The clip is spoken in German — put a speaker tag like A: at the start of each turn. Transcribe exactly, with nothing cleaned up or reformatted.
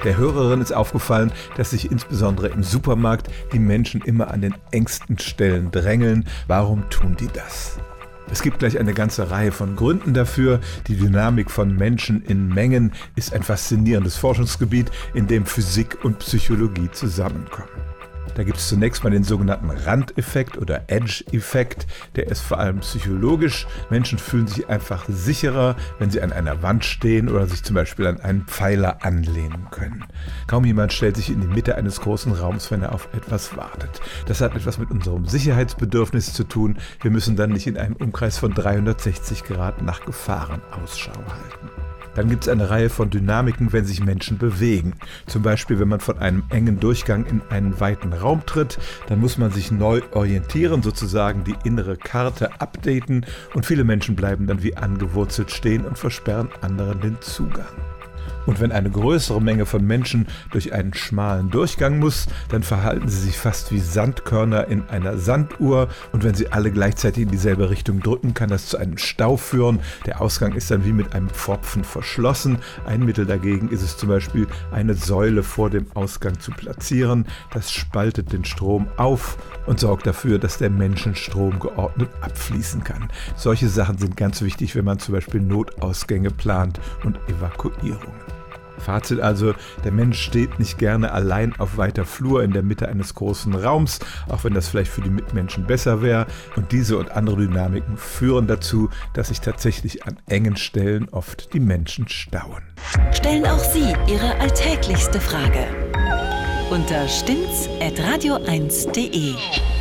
A: Der Hörerin ist aufgefallen, dass sich insbesondere im Supermarkt die Menschen immer an den engsten Stellen drängeln. Warum tun die das? Es gibt gleich eine ganze Reihe von Gründen dafür. Die Dynamik von Menschen in Mengen ist ein faszinierendes Forschungsgebiet, in dem Physik und Psychologie zusammenkommen. Da gibt es zunächst mal den sogenannten Randeffekt oder Edge-Effekt. Der ist vor allem psychologisch. Menschen fühlen sich einfach sicherer, wenn sie an einer Wand stehen oder sich zum Beispiel an einen Pfeiler anlehnen können. Kaum jemand stellt sich in die Mitte eines großen Raums, wenn er auf etwas wartet. Das hat etwas mit unserem Sicherheitsbedürfnis zu tun. Wir müssen dann nicht in einem Umkreis von dreihundertsechzig Grad nach Gefahren Ausschau halten. Dann gibt es eine Reihe von Dynamiken, wenn sich Menschen bewegen. Zum Beispiel, wenn man von einem engen Durchgang in einen weiten Raum tritt, dann muss man sich neu orientieren, sozusagen die innere Karte updaten, und viele Menschen bleiben dann wie angewurzelt stehen und versperren anderen den Zugang. Und wenn eine größere Menge von Menschen durch einen schmalen Durchgang muss, dann verhalten sie sich fast wie Sandkörner in einer Sanduhr, und wenn sie alle gleichzeitig in dieselbe Richtung drücken, kann das zu einem Stau führen. Der Ausgang ist dann wie mit einem Pfropfen verschlossen. Ein Mittel dagegen ist es zum Beispiel, eine Säule vor dem Ausgang zu platzieren. Das spaltet den Strom auf und sorgt dafür, dass der Menschenstrom geordnet abfließen kann. Solche Sachen sind ganz wichtig, wenn man zum Beispiel Notausgänge plant und Evakuierungen. Fazit also, der Mensch steht nicht gerne allein auf weiter Flur in der Mitte eines großen Raums, auch wenn das vielleicht für die Mitmenschen besser wäre. Und diese und andere Dynamiken führen dazu, dass sich tatsächlich an engen Stellen oft die Menschen stauen.
B: Stellen auch Sie Ihre alltäglichste Frage unter stimmt's at radio eins punkt de.